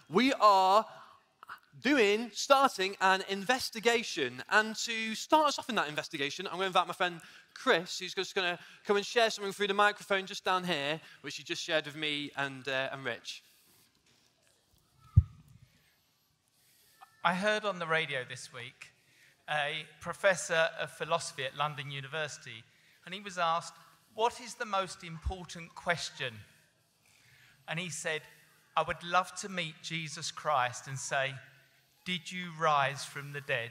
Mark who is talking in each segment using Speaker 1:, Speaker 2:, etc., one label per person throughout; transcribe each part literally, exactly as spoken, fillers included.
Speaker 1: we are doing, starting an investigation. And to start us off in that investigation, I'm going to invite my friend Chris, who's just going to come and share something through the microphone just down here, which he just shared with me and, uh, and Rich.
Speaker 2: I heard on the radio this week a professor of philosophy at London University, and he was asked, what is the most important question? And he said, I would love to meet Jesus Christ and say, did you rise from the dead?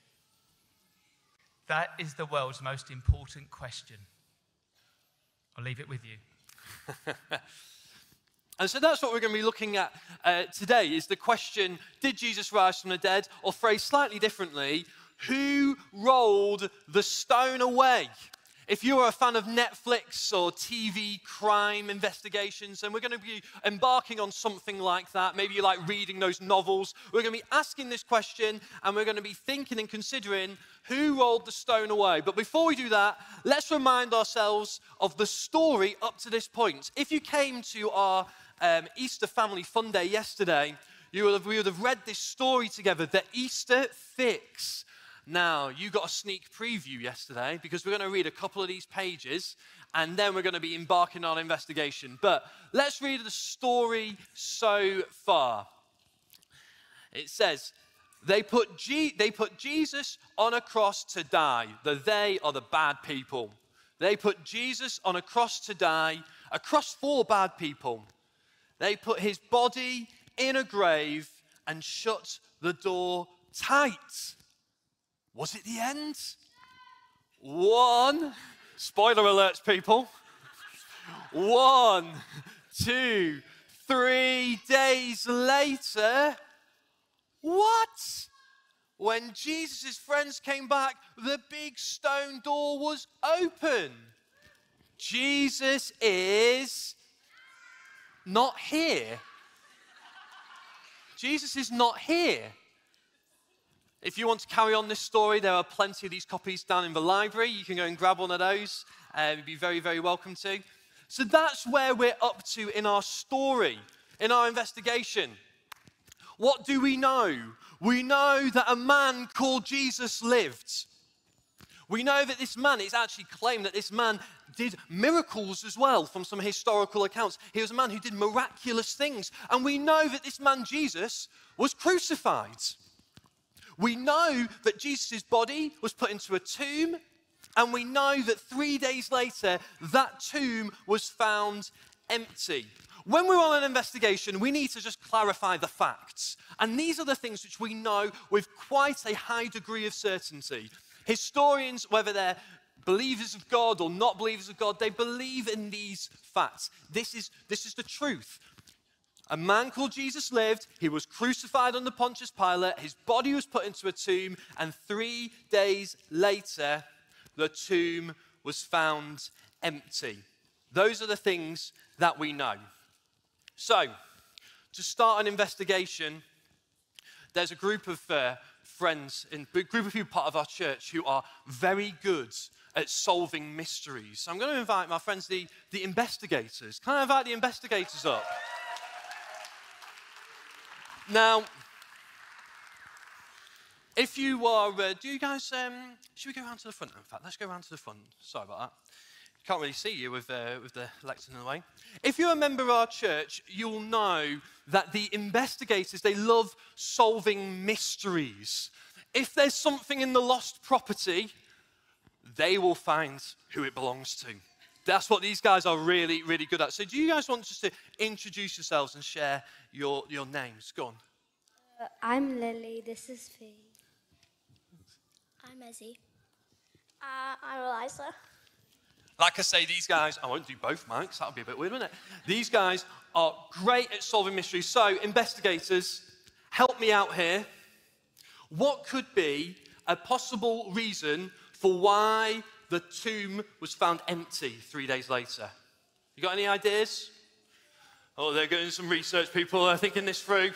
Speaker 2: That is the world's most important question. I'll leave it with you.
Speaker 1: And so that's what we're going to be looking at uh, today, is the question, did Jesus rise from the dead? Or phrased slightly differently, who rolled the stone away? If you're a fan of Netflix or T V crime investigations, and we're going to be embarking on something like that, maybe you like reading those novels, we're going to be asking this question, and we're going to be thinking and considering who rolled the stone away. But before we do that, let's remind ourselves of the story up to this point. If you came to our um, Easter Family Fun Day yesterday, you would have, we would have read this story together, the Easter Fix. Now, you got a sneak preview yesterday because we're going to read a couple of these pages and then we're going to be embarking on an investigation. But let's read the story so far. It says, they put, G- they put Jesus on a cross to die. The they are the bad people. They put Jesus on a cross to die, a cross for bad people. They put his body in a grave and shut the door tight. Was it the end? One, spoiler alerts, people. One, two, three days later, what? When Jesus' friends came back, the big stone door was open. Jesus is not here. Jesus is not here. If you want to carry on this story, there are plenty of these copies down in the library. You can go and grab one of those. Uh, you'd be very, very welcome to. So that's where we're up to in our story, in our investigation. What do we know? We know that a man called Jesus lived. We know that this man, it's actually claimed that this man did miracles as well from some historical accounts. He was a man who did miraculous things. And we know that this man, Jesus, was crucified. We know that Jesus' body was put into a tomb, and we know that three days later, that tomb was found empty. When we're on an investigation, we need to just clarify the facts. And these are the things which we know with quite a high degree of certainty. Historians, whether they're believers of God or not believers of God, they believe in these facts. This is, this is the truth. A man called Jesus lived, he was crucified under Pontius Pilate, his body was put into a tomb, and three days later, the tomb was found empty. Those are the things that we know. So, to start an investigation, there's a group of uh, friends, in, a group of people part of our church who are very good at solving mysteries. So I'm going to invite my friends, the, the investigators. Can I invite the investigators up? Now, if you are, uh, do you guys, um, should we go around to the front? In fact, let's go around to the front. Sorry about that. Can't really see you with, uh, with the lectern in the way. If you're a member of our church, you'll know that the investigators, they love solving mysteries. If there's something in the lost property, they will find who it belongs to. That's what these guys are really, really good at. So do you guys want just to introduce yourselves and share your, your names? Go on.
Speaker 3: Uh, I'm Lily. This is Fee.
Speaker 4: I'm Ezzy. Uh, I'm Eliza.
Speaker 1: Like I say, these guys, I won't do both mics. That would be a bit weird, wouldn't it? These guys are great at solving mysteries. So, investigators, help me out here. What could be a possible reason for why the tomb was found empty three days later? You got any ideas? Oh, they're doing some research. People are thinking this through.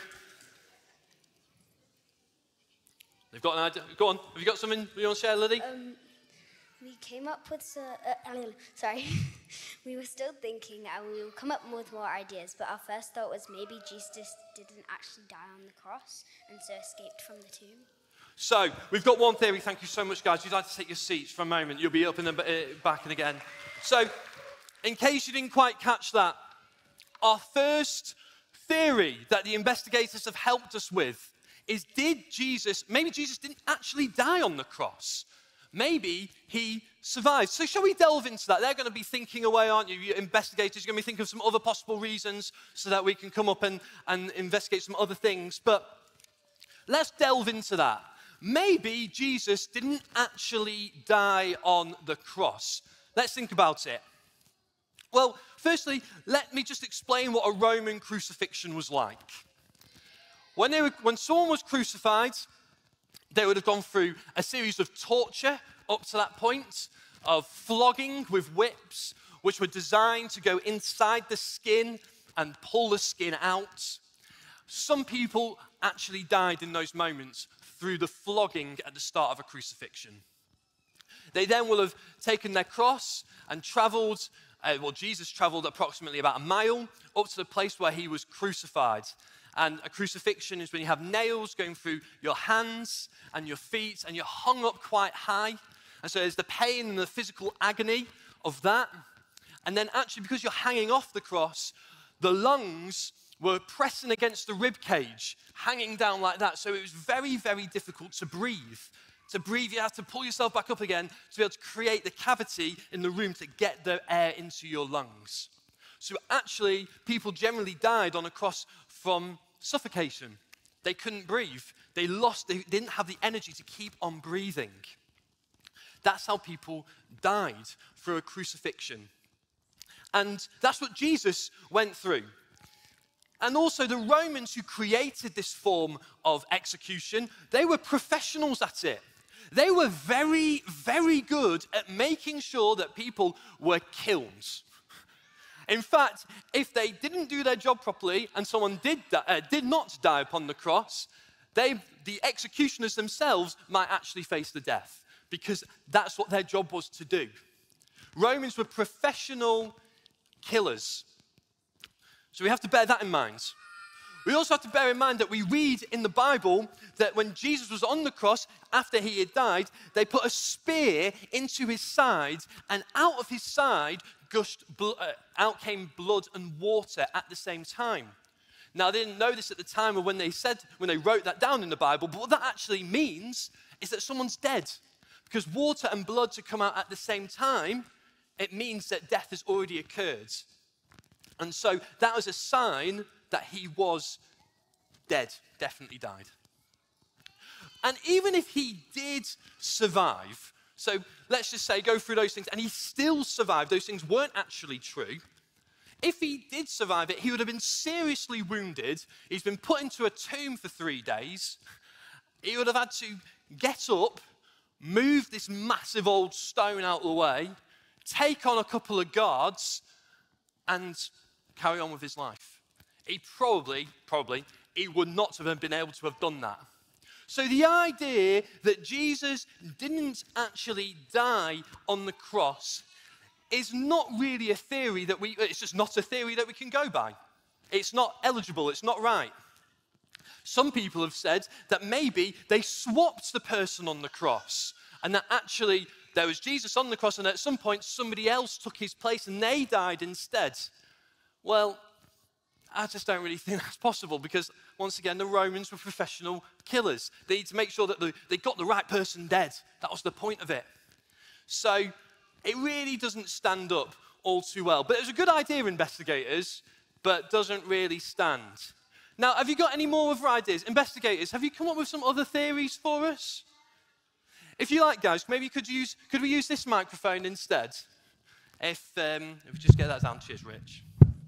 Speaker 1: They've got an idea. Go on. Have you got something you want to share, Lily?
Speaker 3: Um, we came up with so, uh, sorry, we were still thinking and we will come up with more ideas, but our first thought was maybe Jesus didn't actually die on the cross and so escaped from the tomb.
Speaker 1: So, we've got one theory. Thank you so much, guys. You'd like to take your seats for a moment. You'll be up in the uh, back and again. So, in case you didn't quite catch that, our first theory that the investigators have helped us with is, did Jesus, maybe Jesus didn't actually die on the cross. Maybe he survived. So shall we delve into that? They're going to be thinking away, aren't you? You investigators, you're going to be thinking of some other possible reasons so that we can come up and, and investigate some other things. But let's delve into that. Maybe Jesus didn't actually die on the cross. Let's think about it. Well, firstly, let me just explain what a Roman crucifixion was like. When, they were, when someone was crucified, they would have gone through a series of torture up to that point, of flogging with whips, which were designed to go inside the skin and pull the skin out. Some people actually died in those moments through the flogging at the start of a crucifixion. They then will have taken their cross and traveled, uh, well, Jesus traveled approximately about a mile up to the place where he was crucified. And a crucifixion is when you have nails going through your hands and your feet, and you're hung up quite high. And so there's the pain and the physical agony of that. And then actually, because you're hanging off the cross, the lungs were pressing against the rib cage, hanging down like that. So it was very, very difficult to breathe. To breathe, you have to pull yourself back up again to be able to create the cavity in the room to get the air into your lungs. So actually, people generally died on a cross from suffocation. They couldn't breathe. They lost, they didn't have the energy to keep on breathing. That's how people died through a crucifixion. And that's what Jesus went through. And also the Romans who created this form of execution, they were professionals at it. They were very, very good at making sure that people were killed. In fact, if they didn't do their job properly and someone did, uh, did not die upon the cross, they, the executioners themselves might actually face the death, because that's what their job was to do. Romans were professional killers. So we have to bear that in mind. We also have to bear in mind that we read in the Bible that when Jesus was on the cross, after he had died, they put a spear into his side, and out of his side gushed, bl- uh, out came blood and water at the same time. Now, they didn't know this at the time of when they said, when they wrote that down in the Bible, but what that actually means is that someone's dead. Because water and blood to come out at the same time, it means that death has already occurred. And so that was a sign that he was dead, definitely died. And even if he did survive, so let's just say go through those things, and he still survived, those things weren't actually true. If he did survive it, he would have been seriously wounded. He's been put into a tomb for three days. He would have had to get up, move this massive old stone out of the way, take on a couple of guards, and carry on with his life. He probably, probably, he would not have been able to have done that. So the idea that Jesus didn't actually die on the cross is not really a theory that we, it's just not a theory that we can go by. It's not eligible, it's not right. Some people have said that maybe they swapped the person on the cross, and that actually there was Jesus on the cross, and at some point somebody else took his place and they died instead. Well, I just don't really think that's possible, because once again, the Romans were professional killers. They need to make sure that the, they got the right person dead. That was the point of it. So it really doesn't stand up all too well. But it was a good idea, investigators, but doesn't really stand. Now, have you got any more other ideas? Investigators, have you come up with some other theories for us? If you like, guys, maybe you could use, could we use this microphone instead? If, um, if we just get that down. Cheers, Rich.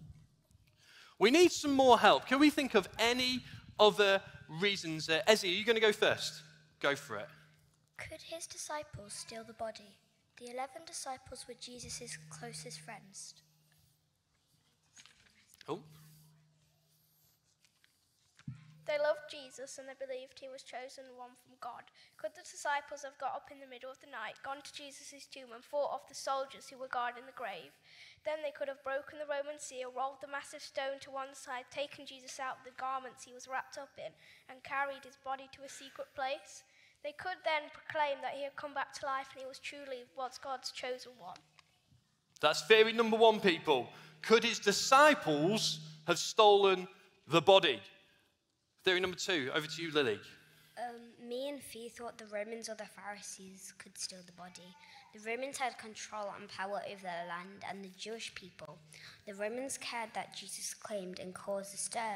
Speaker 1: We need some more help. Can we think of any other reasons? Uh, Ezzy, are you going to go first? Go for it.
Speaker 4: Could his disciples steal the body? The eleven disciples were Jesus' closest friends.
Speaker 1: Oh.
Speaker 2: They
Speaker 5: They loved Jesus and they believed he was chosen one from God. Could the disciples have got up in the middle of the night, gone to Jesus' tomb and fought off the soldiers who were guarding the grave? Then they could have broken the Roman seal, rolled the massive stone to one side, taken Jesus out of the garments he was wrapped up in, and carried his body to a secret place. They could then proclaim that he had come back to life and he was truly was God's chosen one.
Speaker 1: That's theory number one, people. Could his disciples have stolen the body? Theory number two, over to you, Lily.
Speaker 3: Um, me and Fee thought the Romans or the Pharisees could steal the body. The Romans had control and power over their land and the Jewish people. The Romans cared that Jesus claimed and caused a stir,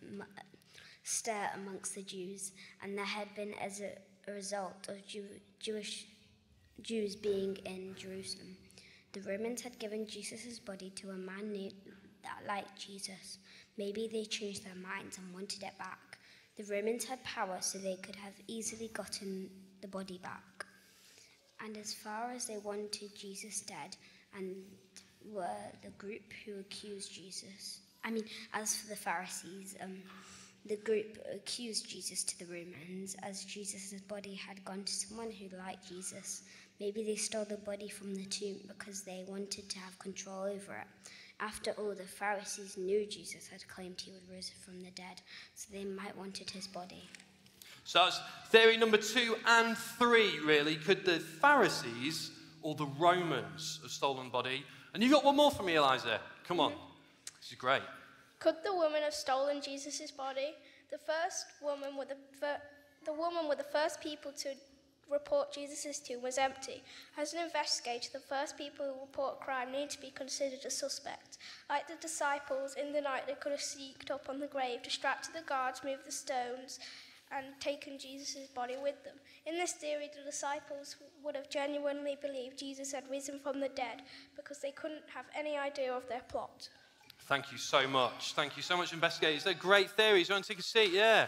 Speaker 3: stir amongst the Jews, and there had been as a, a result of Jew, Jewish Jews being in Jerusalem. The Romans had given Jesus' body to a man named, that liked Jesus. Maybe they changed their minds and wanted it back. The Romans had power, so they could have easily gotten the body back. And as far as they wanted Jesus dead, and were the group who accused Jesus, I mean, as for the Pharisees, um, the group accused Jesus to the Romans, as Jesus' body had gone to someone who liked Jesus. Maybe they stole the body from the tomb because they wanted to have control over it. After all, the Pharisees knew Jesus had claimed he would rise from the dead, so they might wanted his body.
Speaker 1: So that's theory number two and three, really. Could the Pharisees or the Romans have stolen the body? And you got one more for me, Eliza. Come on. Mm-hmm. This is great.
Speaker 5: Could the woman have stolen Jesus' body? The first woman were the, fir- the woman were the first people to report Jesus' tomb was empty. As an investigator, the first people who report a crime need to be considered a suspect. Like the disciples, in the night they could have sneaked up on the grave, distracted the guards, moved the stones, and taken Jesus' body with them. In this theory, the disciples would have genuinely believed Jesus had risen from the dead because they couldn't have any idea of their plot.
Speaker 1: Thank you so much. Thank you so much, investigators. They're great theories. You want to take a seat? Yeah.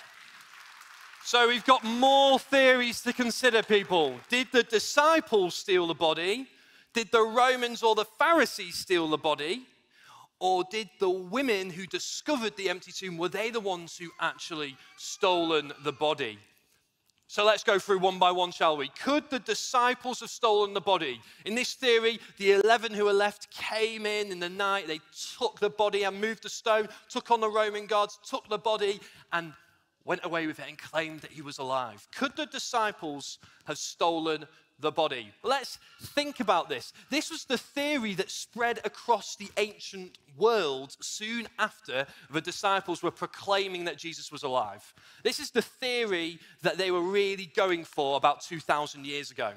Speaker 1: So we've got more theories to consider, people. Did the disciples steal the body? Did the Romans or the Pharisees steal the body? Or did the women who discovered the empty tomb, were they the ones who actually stolen the body? So let's go through one by one, shall we? Could the disciples have stolen the body? In this theory, the eleven who were left came in in the night. They took the body and moved the stone, took on the Roman guards, took the body and went away with it and claimed that he was alive. Could the disciples have stolen the body? Let's think about this. This was the theory that spread across the ancient world soon after the disciples were proclaiming that Jesus was alive. This is the theory that they were really going for about two thousand years ago.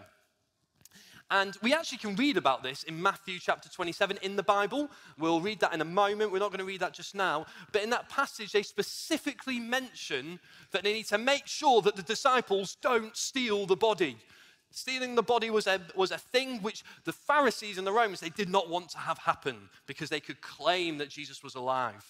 Speaker 1: And we actually can read about this in Matthew chapter twenty-seven in the Bible. We'll read that in a moment. We're not going to read that just now. But in that passage, they specifically mention that they need to make sure that the disciples don't steal the body. Stealing the body was a, was a thing which the Pharisees and the Romans, they did not want to have happen because they could claim that Jesus was alive.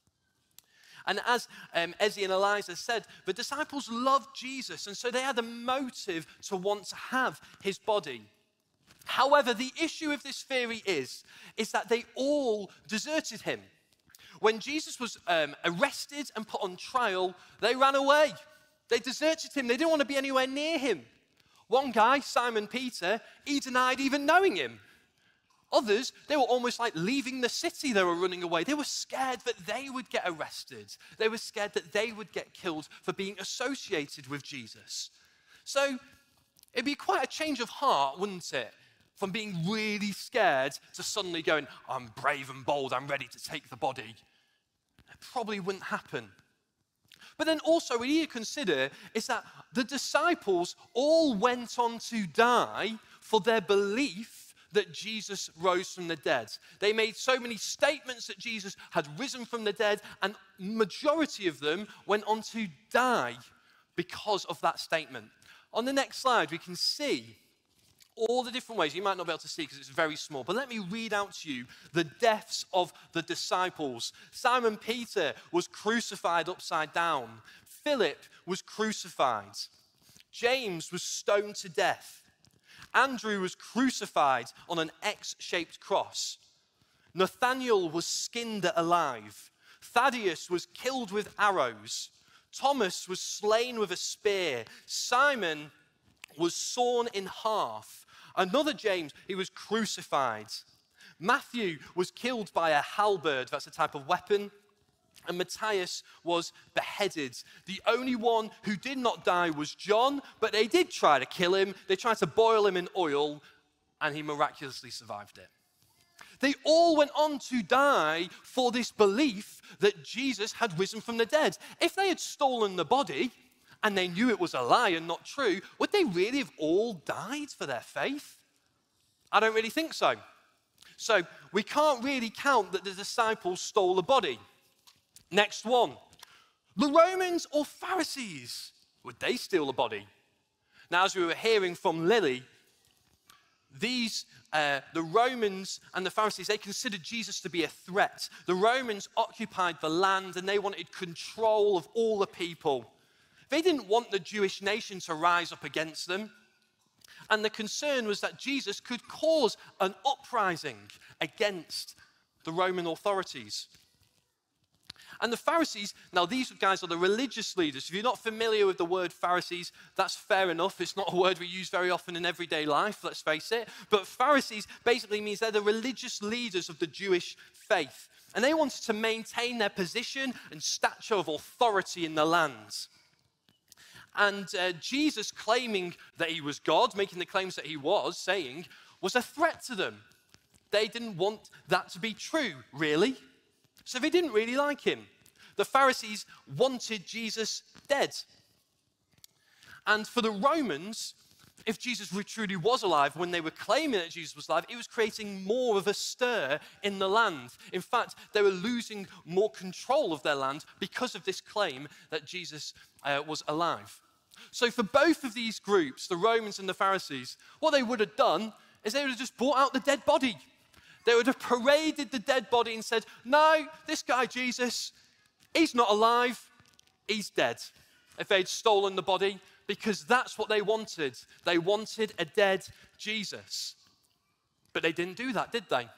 Speaker 1: And as um, Ezzy and Eliza said, the disciples loved Jesus, and so they had a motive to want to have his body. However, the issue of this theory is, is that they all deserted him. When Jesus was um, arrested and put on trial, they ran away. They deserted him. They didn't want to be anywhere near him. One guy, Simon Peter, he denied even knowing him. Others, they were almost like leaving the city. They were running away. They were scared that they would get arrested. They were scared that they would get killed for being associated with Jesus. So it'd be quite a change of heart, wouldn't it? From being really scared to suddenly going, I'm brave and bold, I'm ready to take the body. It probably wouldn't happen. But then also we need to consider is that the disciples all went on to die for their belief that Jesus rose from the dead. They made so many statements that Jesus had risen from the dead, and majority of them went on to die because of that statement. On the next slide, we can see all the different ways. You might not be able to see because it's very small, but let me read out to you the deaths of the disciples. Simon Peter was crucified upside down. Philip was crucified. James was stoned to death. Andrew was crucified on an X-shaped cross. Nathanael was skinned alive. Thaddeus was killed with arrows. Thomas was slain with a spear. Simon was sawn in half. Another James, he was crucified. Matthew was killed by a halberd, that's a type of weapon. And Matthias was beheaded. The only one who did not die was John, but they did try to kill him. They tried to boil him in oil, and he miraculously survived it. They all went on to die for this belief that Jesus had risen from the dead. If they had stolen the body, and they knew it was a lie and not true, would they really have all died for their faith? I don't really think so. So we can't really count that the disciples stole the body. Next one. The Romans or Pharisees, would they steal the body? Now, as we were hearing from Lily, these, uh, the Romans and the Pharisees, they considered Jesus to be a threat. The Romans occupied the land and they wanted control of all the people. They didn't want the Jewish nation to rise up against them. And the concern was that Jesus could cause an uprising against the Roman authorities. And the Pharisees, now these guys are the religious leaders. If you're not familiar with the word Pharisees, that's fair enough. It's not a word we use very often in everyday life, let's face it. But Pharisees basically means they're the religious leaders of the Jewish faith. And they wanted to maintain their position and stature of authority in the land. And uh, Jesus claiming that he was God, making the claims that he was, saying, was a threat to them. They didn't want that to be true, really. So they didn't really like him. The Pharisees wanted Jesus dead. And for the Romans, if Jesus truly was alive, when they were claiming that Jesus was alive, it was creating more of a stir in the land. In fact, they were losing more control of their land because of this claim that Jesus uh, was alive. So for both of these groups, the Romans and the Pharisees, what they would have done is they would have just brought out the dead body. They would have paraded the dead body and said, no, this guy Jesus, he's not alive, he's dead. If they'd stolen the body, because that's what they wanted. They wanted a dead Jesus. But they didn't do that, did they?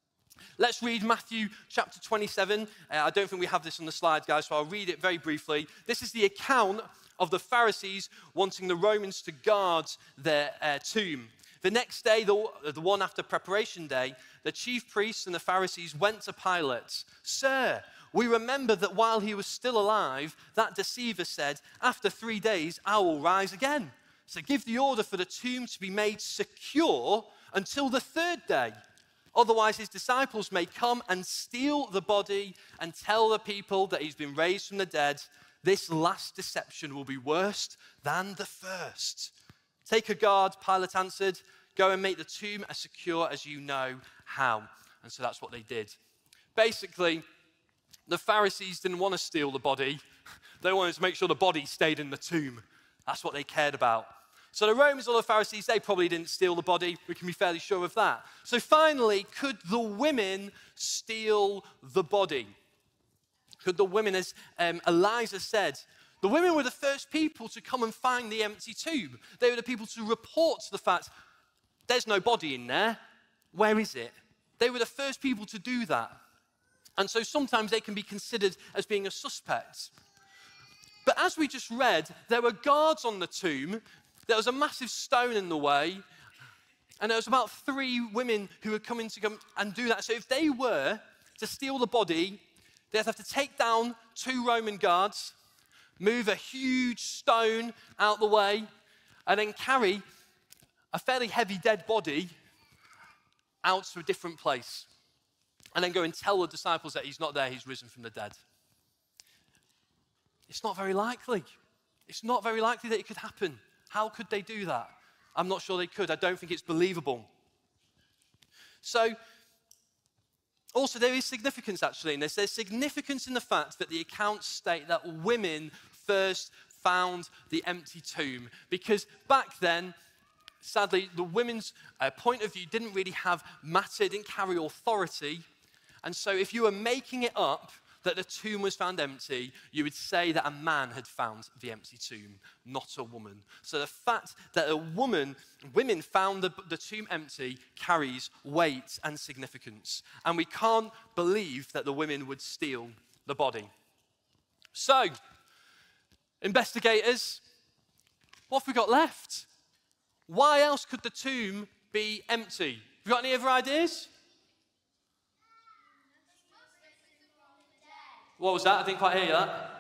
Speaker 1: Let's read Matthew chapter twenty-seven. Uh, I don't think we have this on the slide, guys, so I'll read it very briefly. This is the account of the Pharisees wanting the Romans to guard their uh, tomb. The next day, the, the one after preparation day, the chief priests and the Pharisees went to Pilate. Sir, we remember that while he was still alive, that deceiver said, after three days, I will rise again. So give the order for the tomb to be made secure until the third day. Otherwise, his disciples may come and steal the body and tell the people that he's been raised from the dead. This last deception will be worse than the first. Take a guard, Pilate answered. Go and make the tomb as secure as you know how. And so that's what they did. Basically, the Pharisees didn't want to steal the body. They wanted to make sure the body stayed in the tomb. That's what they cared about. So the Romans or the Pharisees, they probably didn't steal the body. We can be fairly sure of that. So finally, could the women steal the body? Could the women, as um, Eliza said, the women were the first people to come and find the empty tomb. They were the people to report to the fact, there's no body in there. Where is it? They were the first people to do that. And so sometimes they can be considered as being a suspect. But as we just read, there were guards on the tomb. There was a massive stone in the way. And there was about three women who were coming to come and do that. So if they were to steal the body, they'd have to take down two Roman guards, move a huge stone out the way, and then carry a fairly heavy dead body out to a different place. And then go and tell the disciples that he's not there, he's risen from the dead. It's not very likely. It's not very likely that it could happen. How could they do that? I'm not sure they could. I don't think it's believable. So, also there is significance actually in this. There's significance in the fact that the accounts state that women first found the empty tomb. Because back then, sadly, the women's uh, point of view didn't really have matter, didn't carry authority. And so if you were making it up that the tomb was found empty, you would say that a man had found the empty tomb, not a woman. So the fact that a woman, women found the, the tomb empty carries weight and significance. And we can't believe that the women would steal the body. So, Investigators, what have we got left? Why else could the tomb be empty? Have you got any other ideas? What was that? I didn't quite hear you that.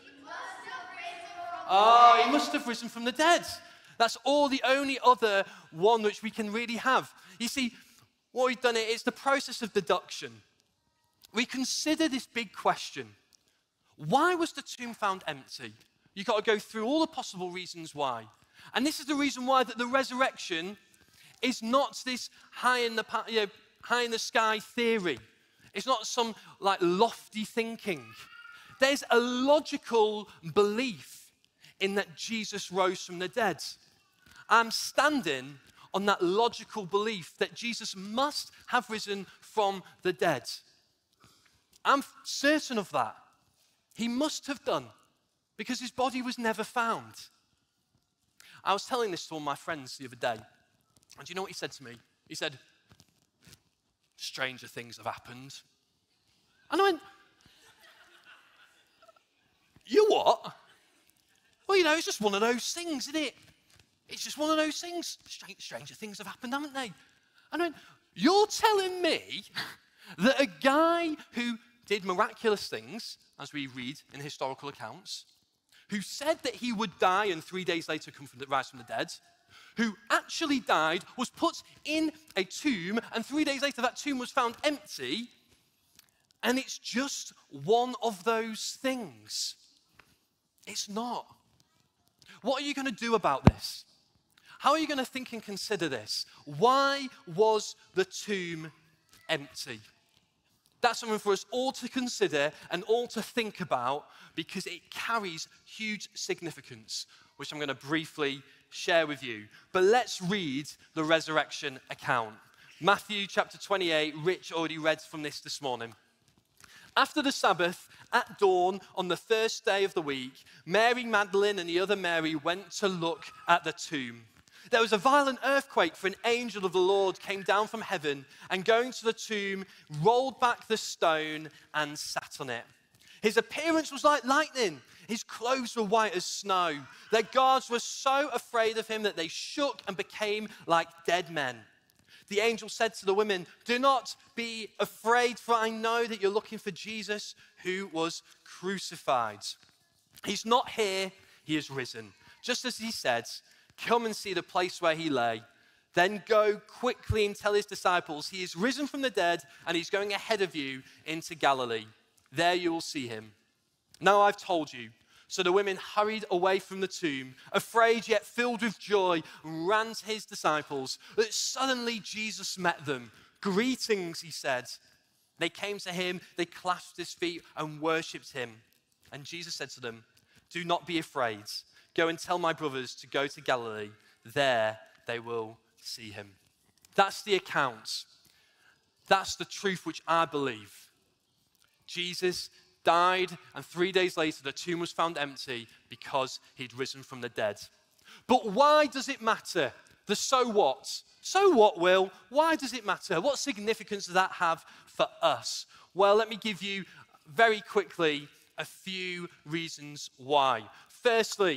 Speaker 1: Oh, he must have risen from the dead. That's all the only other one which we can really have. You see, what we've done is the process of deduction. We consider this big question. Why was the tomb found empty? You've got to go through all the possible reasons why. And this is the reason why that the resurrection is not this high in the, you know, high in the sky theory. It's not some like lofty thinking. There's a logical belief in that Jesus rose from the dead. I'm standing on that logical belief that Jesus must have risen from the dead. I'm certain of that. He must have done, because his body was never found. I was telling this to one of my friends the other day, and do you know what he said to me? He said, stranger things have happened. And I went, you what? Well, you know, it's just one of those things, isn't it? It's just one of those things. Strange, stranger things have happened, haven't they? And I went, you're telling me that a guy who did miraculous things, as we read in historical accounts, who said that he would die and three days later come from the, rise from the dead, who actually died, was put in a tomb, and three days later that tomb was found empty, and it's just one of those things. It's not. What are you going to do about this? How are you going to think and consider this? Why was the tomb empty? That's something for us all to consider and all to think about, because it carries huge significance, which I'm going to briefly share with you. But let's read the resurrection account. Matthew chapter twenty-eight, Rich already read from this this morning. After the Sabbath, at dawn on the first day of the week, Mary Magdalene and the other Mary went to look at the tomb. There was a violent earthquake, for an angel of the Lord came down from heaven and, going to the tomb, rolled back the stone and sat on it. His appearance was like lightning. His clothes were white as snow. Their guards were so afraid of him that they shook and became like dead men. The angel said to the women, do not be afraid, for I know that you're looking for Jesus who was crucified. He's not here, he is risen. Just as he said, come and see the place where he lay. Then go quickly and tell his disciples, he is risen from the dead and he's going ahead of you into Galilee. There you will see him. Now I've told you. So the women hurried away from the tomb, afraid yet filled with joy, ran to his disciples. But suddenly Jesus met them. Greetings, he said. They came to him, they clasped his feet and worshipped him. And Jesus said to them, do not be afraid. Go and tell my brothers to go to Galilee. There they will see him. That's the account. That's the truth which I believe. Jesus died, and three days later the tomb was found empty because he'd risen from the dead. But why does it matter? The so what? So what, Will? Why does it matter? What significance does that have for us? Well, let me give you very quickly a few reasons why. Firstly,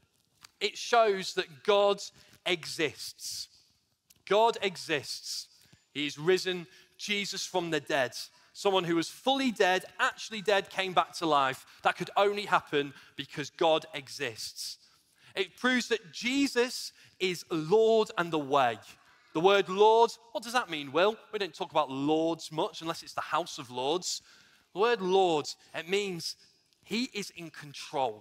Speaker 1: it shows that God exists. God exists. He's risen Jesus from the dead. Someone who was fully dead, actually dead, came back to life. That could only happen because God exists. It proves that Jesus is Lord and the way. The word Lord, what does that mean, Will? We don't talk about lords much unless it's the House of Lords. The word Lord, it means he is in control.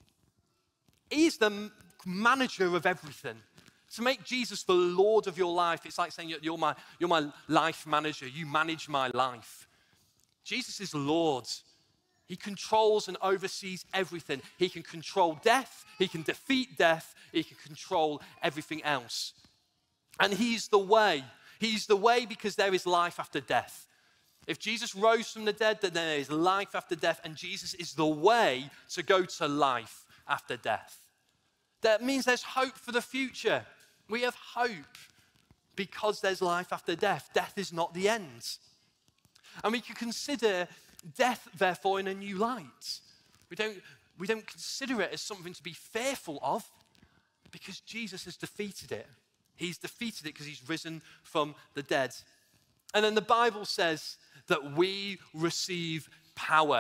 Speaker 1: He is the manager of everything. To make Jesus the Lord of your life, it's like saying, you're my, you're my life manager. You manage my life. Jesus is Lord. He controls and oversees everything. He can control death. He can defeat death. He can control everything else. And he's the way. He's the way because there is life after death. If Jesus rose from the dead, then there is life after death, and Jesus is the way to go to life after death. That means there's hope for the future. We have hope because there's life after death. Death is not the end. And we can consider death, therefore, in a new light. We don't we don't consider it as something to be fearful of because Jesus has defeated it. He's defeated it because he's risen from the dead. And then the Bible says that we receive power.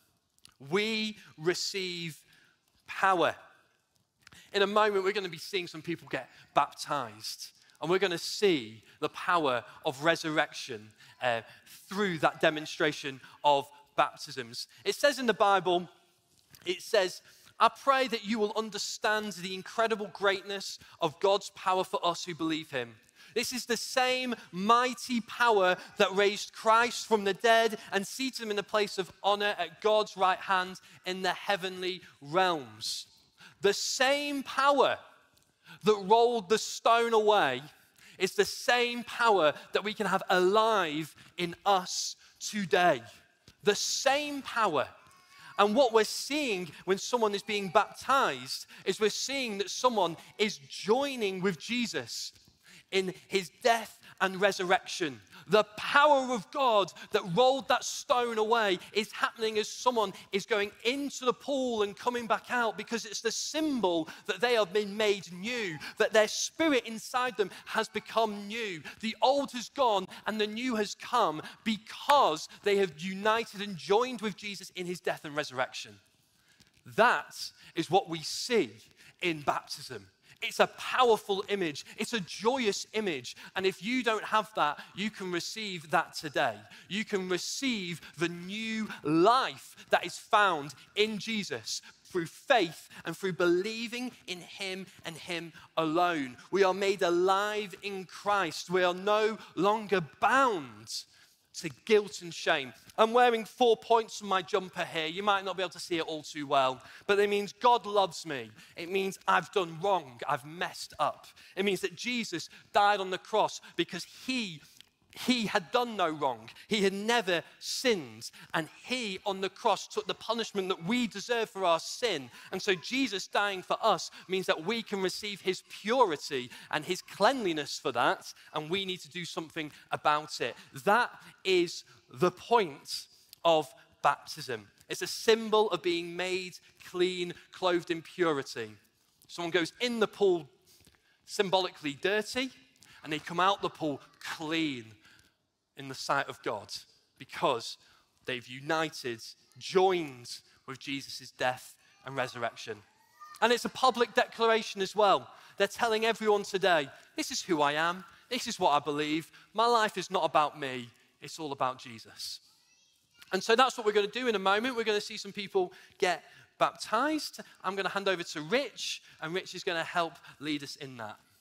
Speaker 1: We receive power. In a moment, we're going to be seeing some people get baptized. And we're going to see the power of resurrection uh, through that demonstration of baptisms. It says in the Bible, it says, I pray that you will understand the incredible greatness of God's power for us who believe him. This is the same mighty power that raised Christ from the dead and seated him in the place of honor at God's right hand in the heavenly realms. The same power that rolled the stone away is the same power that we can have alive in us today. The same power. And what we're seeing when someone is being baptized is we're seeing that someone is joining with Jesus in his death and resurrection. The power of God that rolled that stone away is happening as someone is going into the pool and coming back out, because it's the symbol that they have been made new, that their spirit inside them has become new. The old has gone and the new has come because they have united and joined with Jesus in his death and resurrection. That is what we see in baptism. It's a powerful image. It's a joyous image. And if you don't have that, you can receive that today. You can receive the new life that is found in Jesus through faith and through believing in him and him alone. We are made alive in Christ. We are no longer bound to guilt and shame. I'm wearing four points on my jumper here. You might not be able to see it all too well, but it means God loves me. It means I've done wrong. I've messed up. It means that Jesus died on the cross because he He had done no wrong. He had never sinned. And he on the cross took the punishment that we deserve for our sin. And so Jesus dying for us means that we can receive his purity and his cleanliness for that. And we need to do something about it. That is the point of baptism. It's a symbol of being made clean, clothed in purity. Someone goes in the pool symbolically dirty, and they come out the pool clean in the sight of God because they've united, joined with Jesus' death and resurrection. And it's a public declaration as well. They're telling everyone today, this is who I am, this is what I believe. My life is not about me, it's all about Jesus. And so that's what we're going to do in a moment. We're going to see some people get baptized. I'm going to hand over to Rich, and Rich is going to help lead us in that.